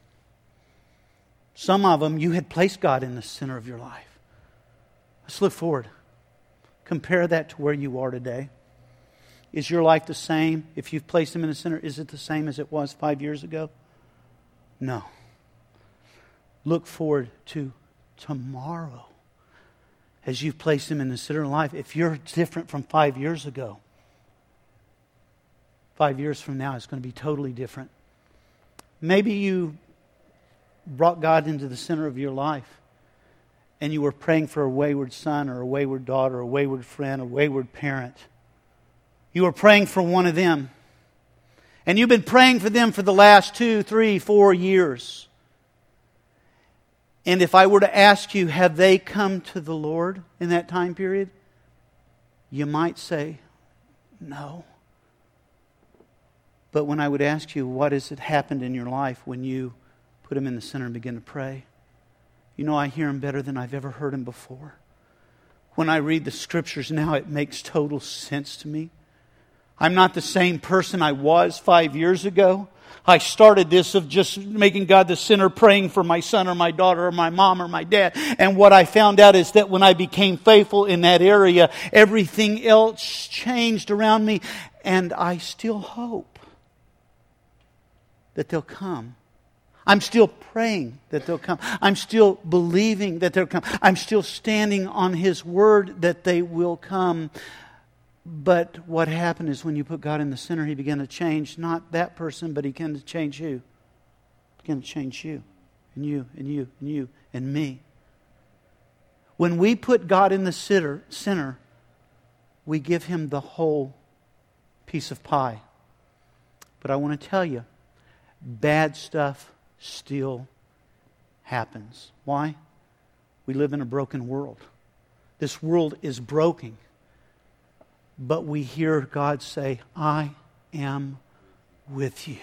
Some of them, you had placed God in the center of your life. Let's look forward. Compare that to where you are today. Is your life the same? If you've placed Him in the center, is it the same as it was five years ago? No. Look forward to tomorrow. As you've placed Him in the center of life, if you're different from five years ago, Five years from now, it's going to be totally different. Maybe you brought God into the center of your life and you were praying for a wayward son or a wayward daughter, or a wayward friend, or a wayward parent. You were praying for one of them. And you've been praying for them for the last two, three, four years. And if I were to ask you, have they come to the Lord in that time period? You might say, no. But when I would ask you, what has it happened in your life when you put Him in the center and begin to pray? You know, I hear Him better than I've ever heard Him before. When I read the Scriptures now, it makes total sense to me. I'm not the same person I was five years ago. I started this of just making God the center, praying for my son or my daughter or my mom or my dad. And what I found out is that when I became faithful in that area, everything else changed around me. And I still hope that they'll come. I'm still praying that they'll come. I'm still believing that they'll come. I'm still standing on His Word that they will come. But what happened is when you put God in the center, He began to change not that person, but He began to change you. He began to change you, and you, and you, and you, and me. When we put God in the center, center, we give Him the whole piece of pie. But I want to tell you, bad stuff still happens. Why? We live in a broken world. This world is broken. But we hear God say, I am with you.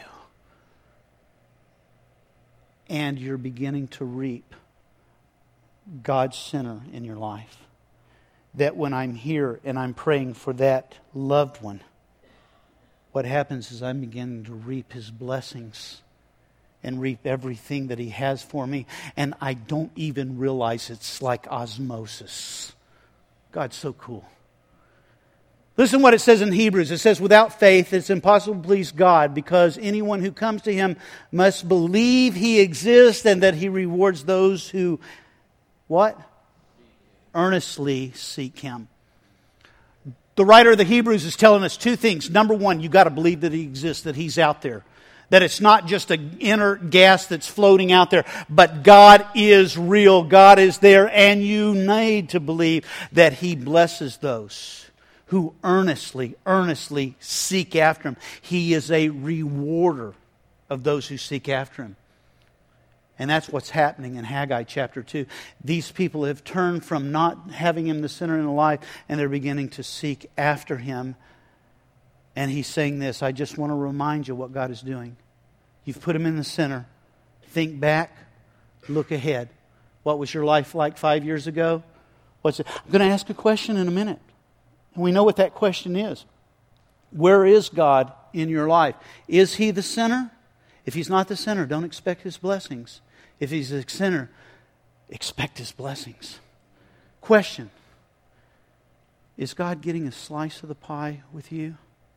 And you're beginning to reap God's center in your life. That when I'm here and I'm praying for that loved one, what happens is I'm beginning to reap His blessings and reap everything that He has for me. And I don't even realize it's like osmosis. God's so cool. Listen what it says in Hebrews. It says, without faith it's impossible to please God, because anyone who comes to Him must believe He exists and that He rewards those who, what? Earnestly seek Him. The writer of the Hebrews is telling us two things. Number one, you've got to believe that He exists, that He's out there. That it's not just an inert gas that's floating out there, but God is real. God is there, and you need to believe that He blesses those who earnestly, earnestly seek after Him. He is a rewarder of those who seek after Him. And that's what's happening in Haggai chapter two. These people have turned from not having Him the center in their life, and they're beginning to seek after Him. And He's saying this, I just want to remind you what God is doing. You've put Him in the center. Think back, look ahead. What was your life like five years ago? What's it? I'm going to ask a question in a minute. And we know what that question is. Where is God in your life? Is He the center? If He's not the center, don't expect His blessings. If He's the center, expect His blessings. Question. Is God getting a slice of the pie with you?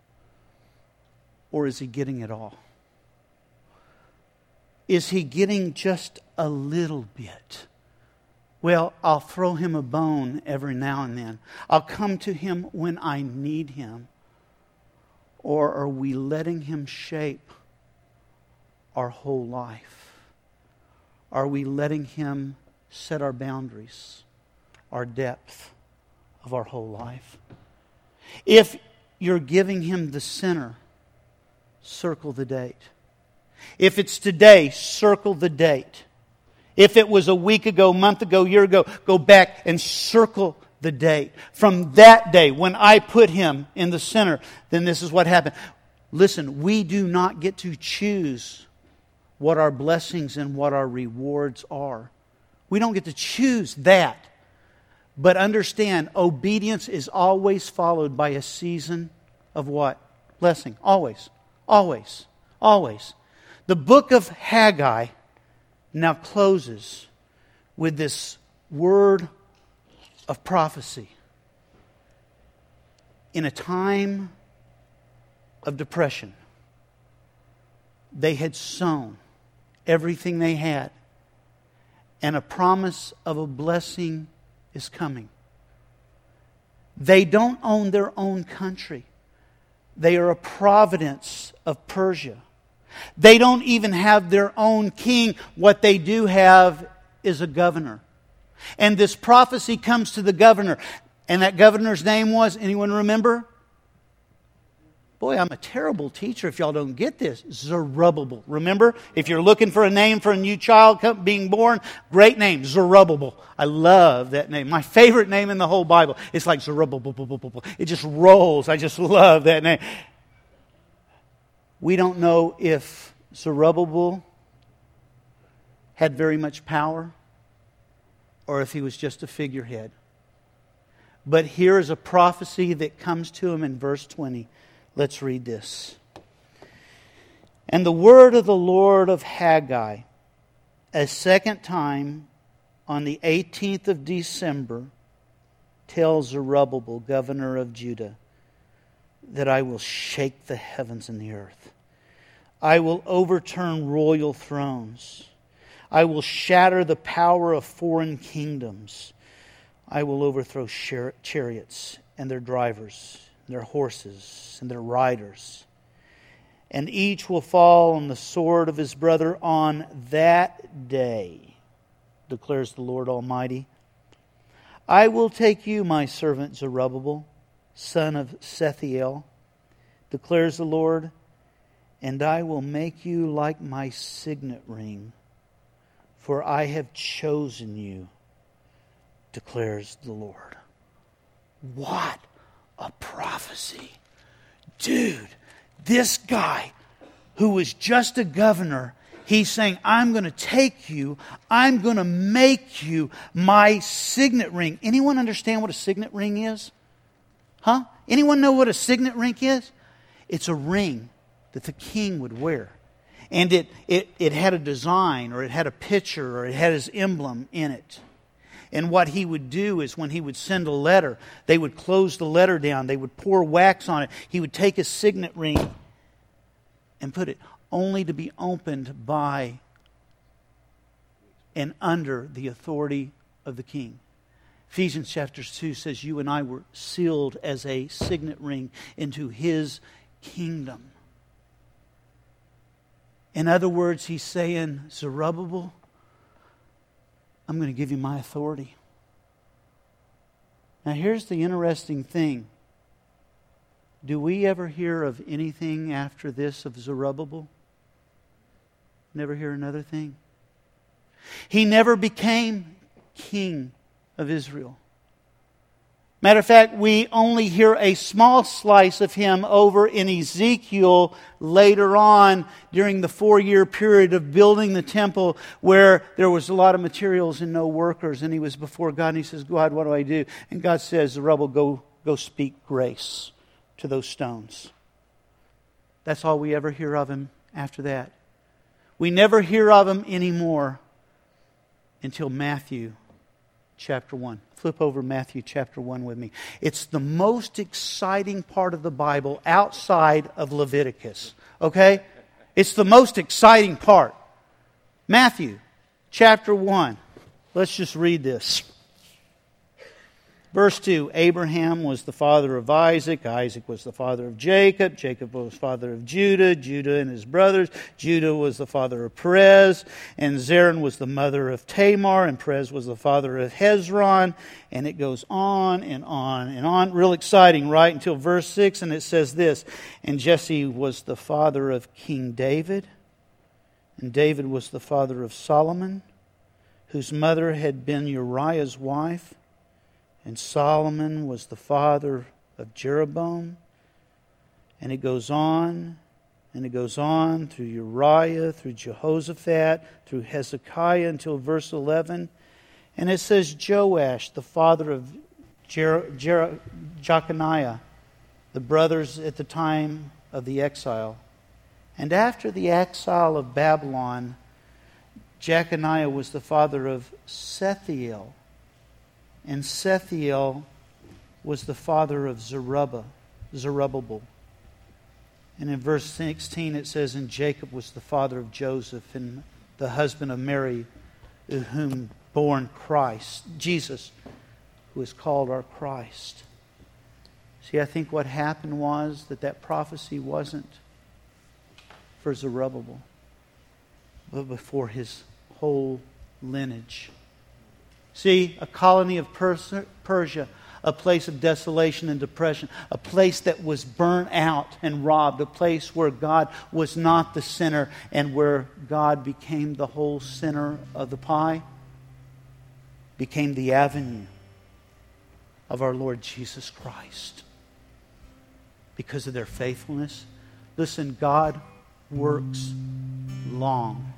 Or is He getting it all? Is He getting just a little bit? Well, I'll throw Him a bone every now and then. I'll come to Him when I need Him. Or are we letting Him shape our whole life? Are we letting Him set our boundaries, our depth of our whole life? If you're giving Him the center, circle the date. If it's today, circle the date. If it was a week ago, month ago, year ago, go back and circle the date. From that day, when I put Him in the center, then this is what happened. Listen, we do not get to choose what our blessings and what our rewards are. We don't get to choose that. But understand, obedience is always followed by a season of what? Blessing. Always. Always. Always. The book of Haggai now closes with this word of prophecy. In a time of depression, they had sown everything they had, and a promise of a blessing is coming. They don't own their own country. They are a province of Persia. They don't even have their own king. What they do have is a governor. And this prophecy comes to the governor. And that governor's name was, anyone remember? Boy, I'm a terrible teacher if y'all don't get this. Zerubbabel. Remember? If you're looking for a name for a new child being born, great name, Zerubbabel. I love that name. My favorite name in the whole Bible. It's like Zerubbabel. It just rolls. I just love that name. We don't know if Zerubbabel had very much power or if he was just a figurehead. But here is a prophecy that comes to him in verse twenty. Let's read this. And the word of the Lord of Haggai, a second time on the eighteenth of December, tells Zerubbabel, governor of Judah, that I will shake the heavens and the earth. I will overturn royal thrones. I will shatter the power of foreign kingdoms. I will overthrow chariots and their drivers, their horses and their riders. And each will fall on the sword of his brother on that day, declares the Lord Almighty. I will take you, my servant Zerubbabel, son of Sethiel, declares the Lord, and I will make you like my signet ring, for I have chosen you, declares the Lord. What a prophecy. Dude, this guy who was just a governor, he's saying, I'm going to take you, I'm going to make you my signet ring. Anyone understand what a signet ring is? Huh? Anyone know what a signet ring is? It's a ring that the king would wear. And it, it, it had a design, or it had a picture, or it had his emblem in it. And what he would do is when he would send a letter, they would close the letter down. They would pour wax on it. He would take his signet ring and put it only to be opened by and under the authority of the king. Ephesians chapter two says you and I were sealed as a signet ring into his kingdom. In other words, he's saying, Zerubbabel, I'm going to give you my authority. Now here's the interesting thing. Do we ever hear of anything after this of Zerubbabel? Never hear another thing? He never became king of Israel. Matter of fact, we only hear a small slice of him over in Ezekiel later on during the four-year period of building the temple where there was a lot of materials and no workers. And he was before God and he says, God, what do I do? And God says, Zerubbabel, go, go speak grace to those stones. That's all we ever hear of him after that. We never hear of him anymore until Matthew chapter one. Flip over Matthew chapter one with me. It's the most exciting part of the Bible outside of Leviticus. Okay? It's the most exciting part. Matthew chapter one. Let's just read this. Verse two, Abraham was the father of Isaac. Isaac was the father of Jacob. Jacob was the father of Judah. Judah and his brothers. Judah was the father of Perez. And Zerah was the mother of Tamar. And Perez was the father of Hezron. And it goes on and on and on. Real exciting, right? Until verse six. And it says this. And Jesse was the father of King David. And David was the father of Solomon, whose mother had been Uriah's wife. And Solomon was the father of Jeroboam. And it goes on, and it goes on through Uriah, through Jehoshaphat, through Hezekiah until verse eleven. And it says Joash, the father of Jer- Jer- Jeconiah, the brothers at the time of the exile. And after the exile of Babylon, Jeconiah was the father of Sethiel. And Sethiel was the father of Zerubbabel. Zerubbabel. And in verse sixteen it says, and Jacob was the father of Joseph and the husband of Mary, whom born Christ, Jesus, who is called our Christ. See, I think what happened was that that prophecy wasn't for Zerubbabel, but before his whole lineage. See, a colony of Persia, a place of desolation and depression, a place that was burnt out and robbed, a place where God was not the center and where God became the whole center of the pie, became the avenue of our Lord Jesus Christ. Because of their faithfulness. Listen, God works long.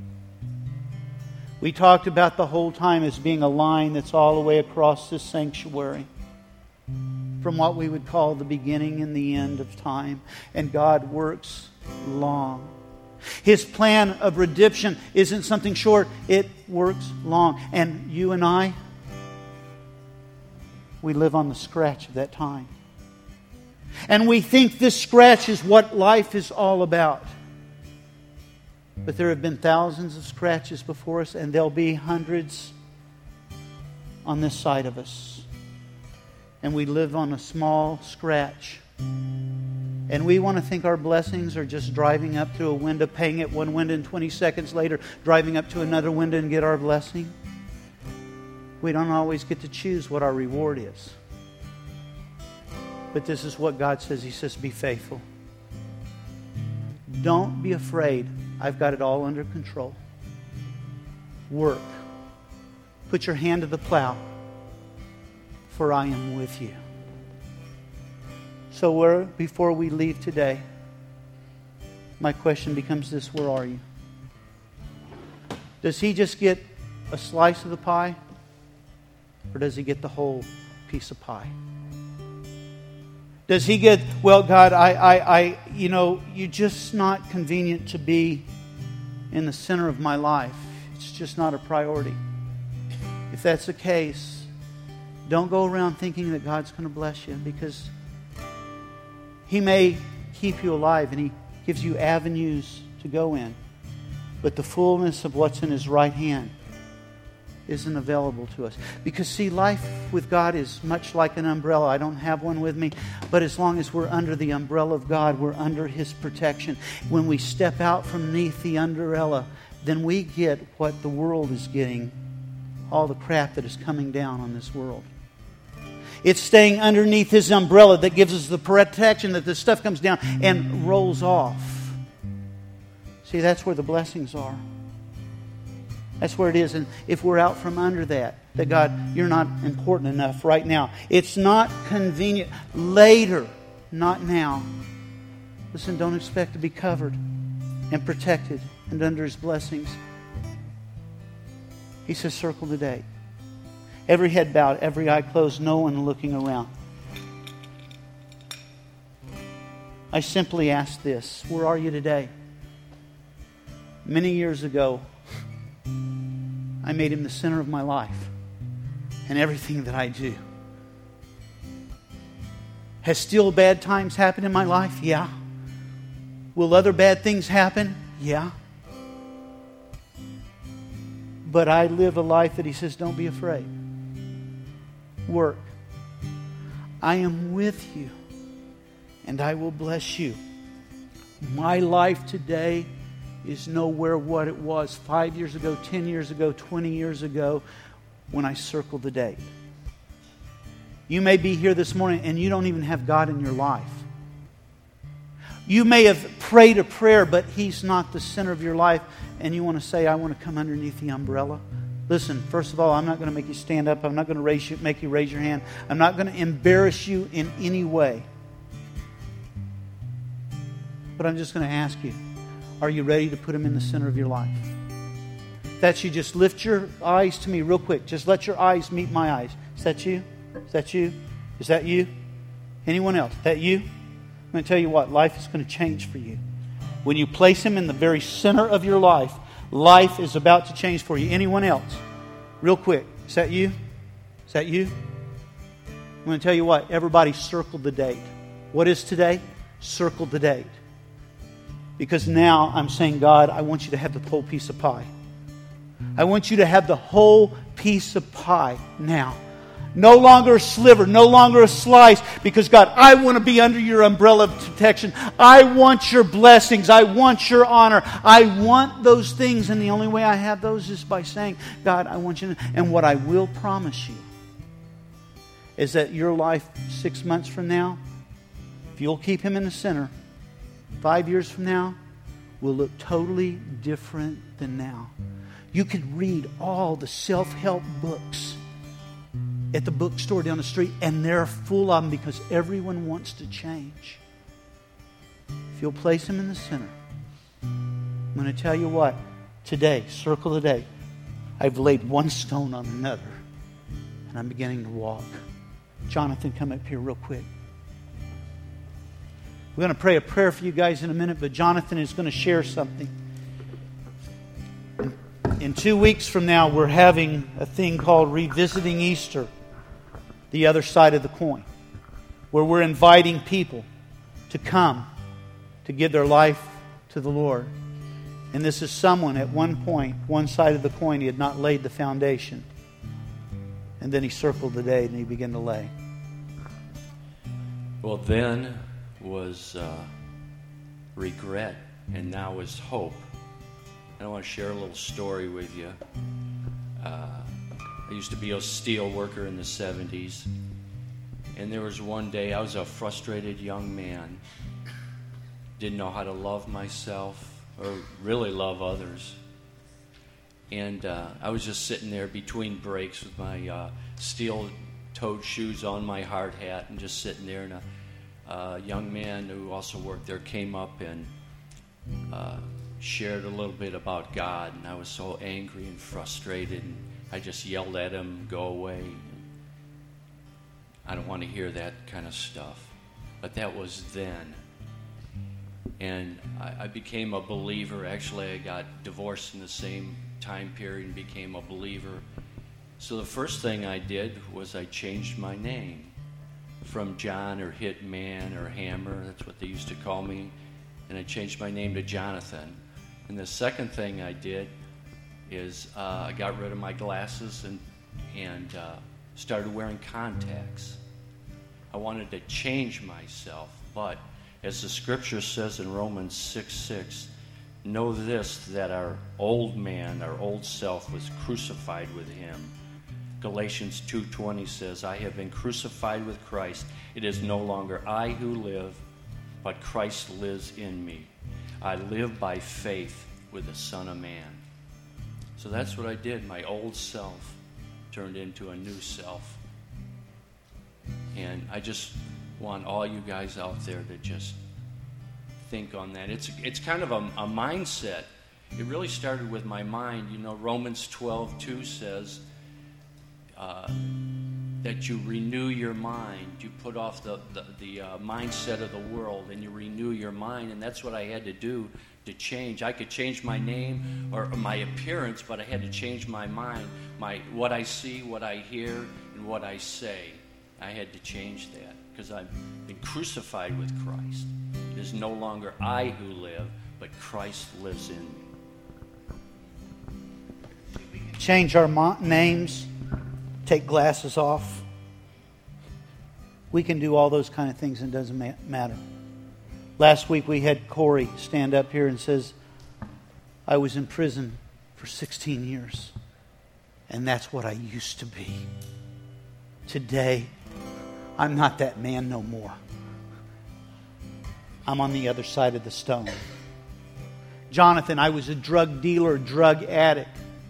We talked about the whole time as being a line that's all the way across this sanctuary. From what we would call the beginning and the end of time. And God works long. His plan of redemption isn't something short. It works long. And you and I, we live on the scratch of that time. And we think this scratch is what life is all about. But there have been thousands of scratches before us, and there'll be hundreds on this side of us. And we live on a small scratch. And we want to think our blessings are just driving up to a window, paying at one window, and twenty seconds later driving up to another window and get our blessing. We don't always get to choose what our reward is. But this is what God says. He says, be faithful. Don't be afraid. I've got it all under control. Work. Put your hand to the plow, for I am with you. So where, before we leave today, my question becomes this: where are you? Does he just get a slice of the pie? Or does he get the whole piece of pie? Does he get, well, God, I, I, I, you know, you're just not convenient to be in the center of my life. It's just not a priority. If that's the case, don't go around thinking that God's going to bless you, because He may keep you alive and He gives you avenues to go in. But the fullness of what's in His right hand isn't available to us. Because see, life with God is much like an umbrella. I don't have one with me, but as long as we're under the umbrella of God, we're under His protection. When we step out from beneath the umbrella, then we get what the world is getting, all the crap that is coming down on this world. It's staying underneath His umbrella that gives us the protection that this stuff comes down and rolls off. See, that's where the blessings are. That's where it is. And if we're out from under that, that God, you're not important enough right now. It's not convenient. Later, not now. Listen, don't expect to be covered and protected and under His blessings. He says, circle the date. Every head bowed, every eye closed, no one looking around. I simply ask this: where are you today? Many years ago, I made Him the center of my life and everything that I do. Has still bad times happened in my life? Yeah. Will other bad things happen? Yeah. But I live a life that He says, don't be afraid. Work. I am with you, and I will bless you. My life today is nowhere what it was five years ago, ten years ago, twenty years ago when I circled the date. You may be here this morning and you don't even have God in your life. You may have prayed a prayer, but He's not the center of your life, and you want to say, I want to come underneath the umbrella. Listen, first of all, I'm not going to make you stand up. I'm not going to raise you, make you raise your hand. I'm not going to embarrass you in any way. But I'm just going to ask you, are you ready to put Him in the center of your life? If that's you, just lift your eyes to me real quick. Just let your eyes meet my eyes. Is that you? Is that you? Is that you? Anyone else? Is that you? I'm going to tell you what, life is going to change for you. When you place Him in the very center of your life, life is about to change for you. Anyone else? Real quick. Is that you? Is that you? I'm going to tell you what, everybody circled the date. What is today? Circle the date. Because now I'm saying, God, I want you to have the whole piece of pie. I want you to have the whole piece of pie now. No longer a sliver, no longer a slice, because God, I want to be under your umbrella of protection. I want your blessings. I want your honor. I want those things, and the only way I have those is by saying, God, I want you to. And what I will promise you is that your life six months from now, if you'll keep Him in the center, five years from now, will look totally different than now. You could read all the self-help books at the bookstore down the street, and they're full of them because everyone wants to change. If you'll place Him in the center, I'm going to tell you what, today, circle the day, I've laid one stone on another, and I'm beginning to walk. Jonathan, come up here real quick. We're going to pray a prayer for you guys in a minute, but Jonathan is going to share something. In, in two weeks from now, we're having a thing called Revisiting Easter, the other side of the coin, where we're inviting people to come to give their life to the Lord. And this is someone at one point, one side of the coin, he had not laid the foundation. And then he circled the day and he began to lay. Well, then was uh, regret, and now is hope. And I want to share a little story with you. Uh, I used to be a steel worker in the seventies, and there was one day I was a frustrated young man, didn't know how to love myself or really love others. And uh, I was just sitting there between breaks with my uh, steel-toed shoes on, my hard hat, and just sitting there, and a uh, young man who also worked there came up and uh, shared a little bit about God, and I was so angry and frustrated, and I just yelled at him, go away. I don't want to hear that kind of stuff. But that was then. And I, I became a believer. Actually, I got divorced in the same time period and became a believer. So the first thing I did was I changed my name from John or Hitman or Hammer. That's what they used to call me. And I changed my name to Jonathan. And the second thing I did is uh, I got rid of my glasses and, and uh, started wearing contacts. I wanted to change myself, but as the scripture says in Romans six six, know this, that our old man, our old self, was crucified with him. Galatians two twenty says, I have been crucified with Christ. It is no longer I who live, but Christ lives in me. I live by faith with the Son of Man. So that's what I did. My old self turned into a new self. And I just want all you guys out there to just think on that. It's it's kind of a, a mindset. It really started with my mind. You know, Romans twelve two says uh, that you renew your mind. You put off the, the, the uh, mindset of the world and you renew your mind. And that's what I had to do to change. I could change my name or, or my appearance, but I had to change my mind. My what I see, what I hear, and what I say. I had to change that because I've been crucified with Christ. It is no longer I who live, but Christ lives in me. Change our mo- names, take glasses off. We can do all those kind of things and it doesn't ma- matter. Last week we had Corey stand up here and says, I was in prison for sixteen years, and that's what I used to be. Today, I'm not that man no more. I'm on the other side of the stone. Jonathan, I was a drug dealer, drug addict.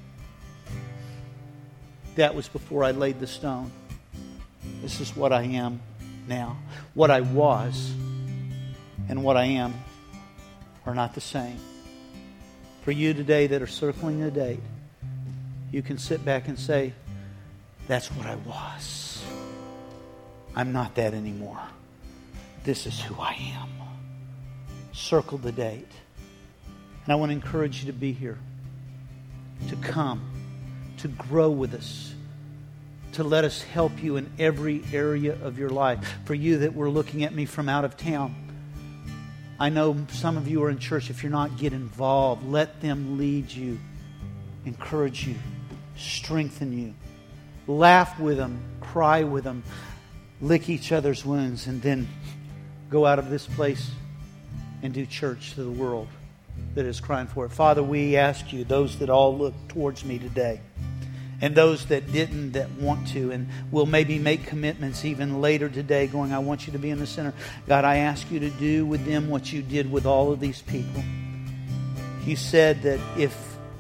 That was before I laid the stone. This is what I am now. What I was and what I am are not the same. For you today that are circling the date, you can sit back and say, that's what I was. I'm not that anymore. This is who I am. Circle the date. And I want to encourage you to be here, to come, to grow with us, to let us help you in every area of your life. For you that were looking at me from out of town, I know some of you are in church. If you're not, get involved. Let them lead you, encourage you, strengthen you. laugh with them, cry with them, lick each other's wounds, and then go out of this place and do church to the world that is crying for it. Father, we ask you, those that all look towards me today, and those that didn't, that want to, and will maybe make commitments even later today, going, I want you to be in the center. God, I ask you to do with them what you did with all of these people. You said that if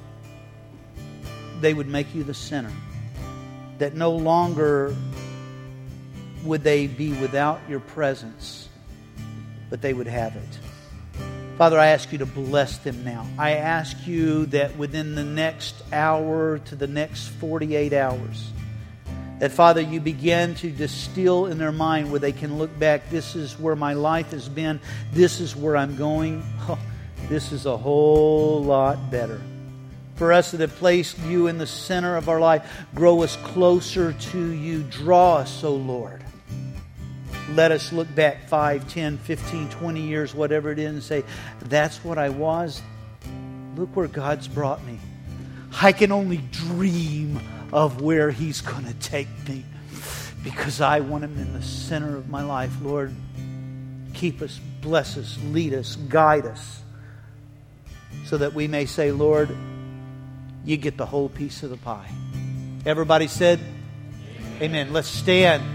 they would make you the center, that no longer would they be without your presence, but they would have it. Father, I ask you to bless them now. I ask you that within the next hour to the next forty-eight hours, that, Father, you begin to distill in their mind where they can look back. This is where my life has been. This is where I'm going. Oh, this is a whole lot better. For us that have placed you in the center of our life, grow us closer to you. Draw us, O Lord. Let us look back five, ten, fifteen, twenty years, whatever it is, and say, that's what I was. Look where God's brought me. I can only dream of where He's going to take me because I want Him in the center of my life. Lord, keep us, bless us, lead us, guide us, so that we may say, Lord, you get the whole piece of the pie. Everybody said, amen. Amen. Let's stand.